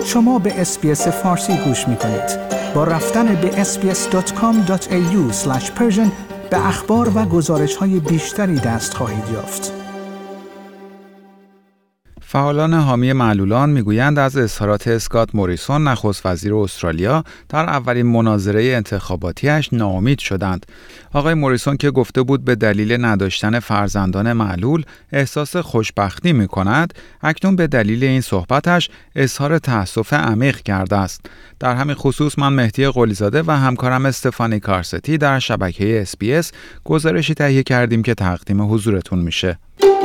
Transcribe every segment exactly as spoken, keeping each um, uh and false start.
شما به اس‌بی‌اس فارسی گوش می‌کنید. با رفتن به اس بی اس دات کام دات ای یو اسلش پرشن به اخبار و گزارش‌های بیشتری دست خواهید یافت. فعالان حامی معلولان میگویند از اظهارات اسکات موریسون نخست وزیر استرالیا در اولین مناظره انتخاباتیش ناامید شدند. آقای موریسون که گفته بود به دلیل نداشتن فرزندان معلول احساس خوشبختی می‌کند، اکنون به دلیل این صحبتش اظهار تأسف عمیق کرده است. در همین خصوص من مهدی قلیزاده و همکارم استفانی کارستی در شبکه اس بی اس گزارشی تهیه کردیم که تقدیم حضورتون میشه.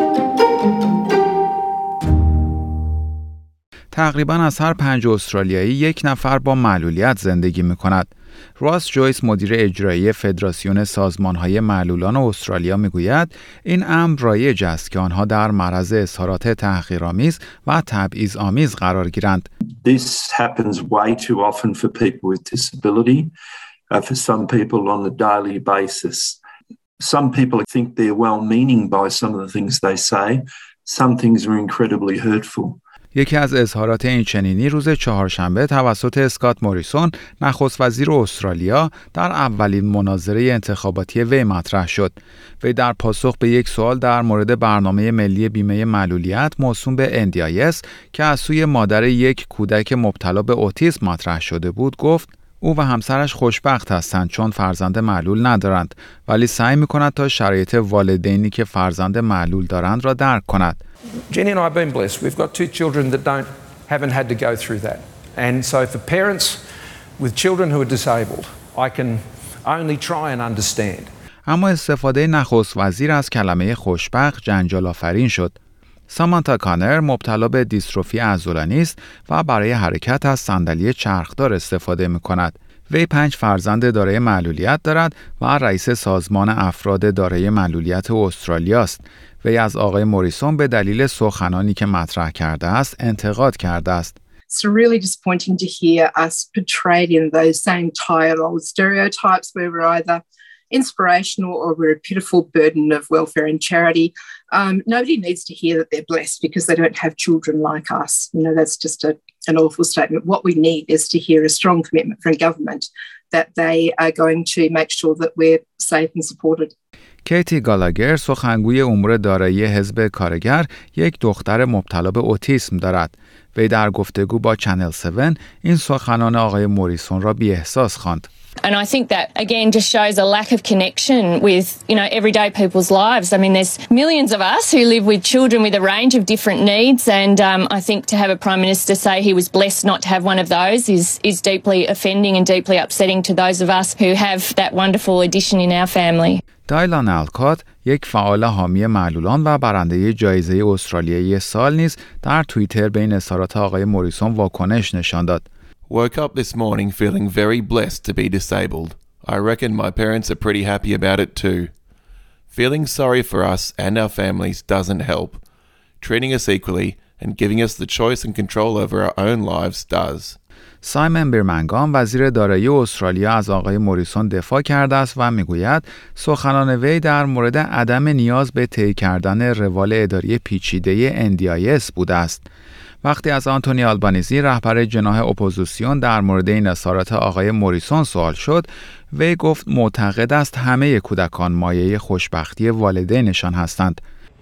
تقریباً از هر پنج استرالیایی یک نفر با معلولیت زندگی می‌کند. راس جویس مدیر اجرایی فدراسیون سازمان‌های معلولان استرالیا می‌گوید این امر رایج است که آنها در معرض اظهارات تحقیرآمیز و تبعیض‌آمیز قرار گیرند. This happens way too often for people with disability, uh, for some people on a daily basis. Some people think they're well-meaning by some of the things they say. Some things are incredibly hurtful. یکی از اظهارات این چنینی روز چهارشنبه توسط اسکات موریسون نخست وزیر استرالیا در اولین مناظره انتخاباتی وی مطرح شد. وی در پاسخ به یک سوال در مورد برنامه ملی بیمه معلولیت موسوم به ان دی آی اس که از سوی مادر یک کودک مبتلا به اوتیسم مطرح شده بود گفت او و همسرش خوشبخت هستند چون فرزند معلول ندارند، ولی سعی می‌کند تا شرایط والدینی که فرزند معلول دارند را درک کند. Jenny and I have been blessed. We've got two children that don't haven't had to go through that. And so for parents with children who are disabled, I can only try and understand. اما استفاده نخست وزیر از کلمه خوشبخت جنجال آفرین شد. سامانتا کانر مبتلا به دیستروفی عضلانی است و برای حرکت از صندلی چرخدار استفاده می‌کند. وی پنج فرزند دارای معلولیت دارد و رئیس سازمان افراد دارای معلولیت استرالیا است. وی از آقای موریسون به دلیل سخنانی که مطرح کرده است انتقاد کرده است. It's really disappointing to hear us portrayed in those same tired old stereotypes where we're either inspirational or we're a pitiful burden of welfare and charity. Um, nobody needs to hear that they're blessed because they don't have children like us. You know, that's just a, an awful statement. What we need is to hear a strong commitment from government that they are going to make sure that we're safe and supported. کیتی گالاگر سخنگوی امور دارایی حزب کارگر یک دختر مبتلا به اوتیسم دارد. وی در گفتگو با چنل هفت این سخنان آقای موریسون را بی‌احساس خواند. And I think that, again, just shows a lack of connection with, you know, everyday people's lives. I mean, there's millions of us who live with children with a range of different needs, and um, I think to have a Prime Minister say he was blessed not to have one of those is, is deeply offending and deeply upsetting to those of us who have that wonderful addition in our family. دایلان الکات یک فعال حامی معلولان و برنده جایزه استرالیایی سال نیز در توییتر به این اظهارات آقای موریسون واکنش نشان داد. Woke up this morning feeling very blessed to be disabled. I reckon my parents are pretty happy about it too. Feeling sorry for us and our families doesn't help. Treating us equally and giving us the choice and control over our own lives does. سایمن بیرمنگام وزیر دارایی استرالیا از آقای موریسون دفاع کرده است و میگوید سخنان وی در مورد عدم نیاز به طی کردن روال اداری پیچیده ان دی آی اس بوده است. وقتی از آنتونی آلبانیزی رهبر جناح اپوزیسیون در مورد این اظهارات آقای موریسون سوال شد، وی گفت معتقد است همه کودکان مایه خوشبختی والدینشان هستند.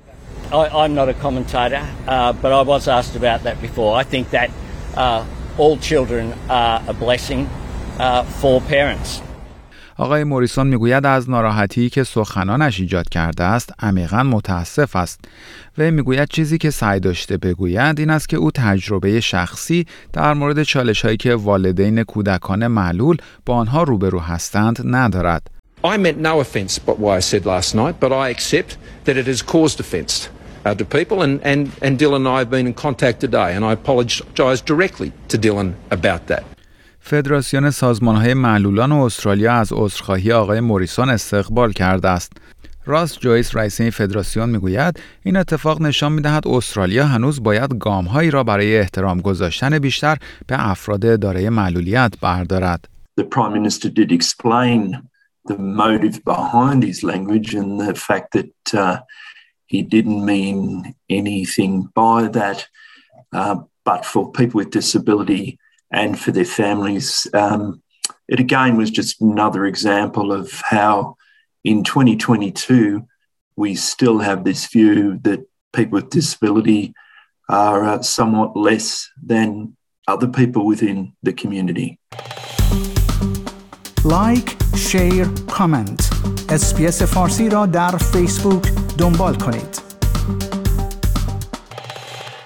I, I'm not a commentator, uh, but I was asked about that before. I think that uh, all children are a blessing uh, for parents. آقای موریسون میگوید از ناراحتی که سخنانش ایجاد کرده است عمیقاً متاسف است. و میگوید چیزی که سعی داشته بگوید این است که او تجربه شخصی در مورد چالش‌هایی که والدین کودکان معلول با آنها روبرو هستند ندارد. I meant no offence by what I said last night, but I accept that it has caused offence uh, to people, and, and, and Dylan and I have been in contact today, and I apologise directly to Dylan about that. فدراسیون سازمان‌های معلولان استرالیا از عذرخواهی آقای موریسون استقبال کرده است. راس جویس رئیس این فدراسیون میگوید این اتفاق نشان می‌دهد استرالیا هنوز باید گام‌هایی را برای احترام گذاشتن بیشتر به افراد دارای معلولیت بردارد. The Prime Minister did explain the motive behind his language and the fact that uh, he didn't mean anything by that. uh, but for people with disability and for their families. Um, it again was just another example of how in twenty twenty-two we still have this view that people with disability are uh, somewhat less than other people within the community. لایک، شیر، کامنت. اس‌بی‌اس فارسی را در فیسبوک دنبال کنید.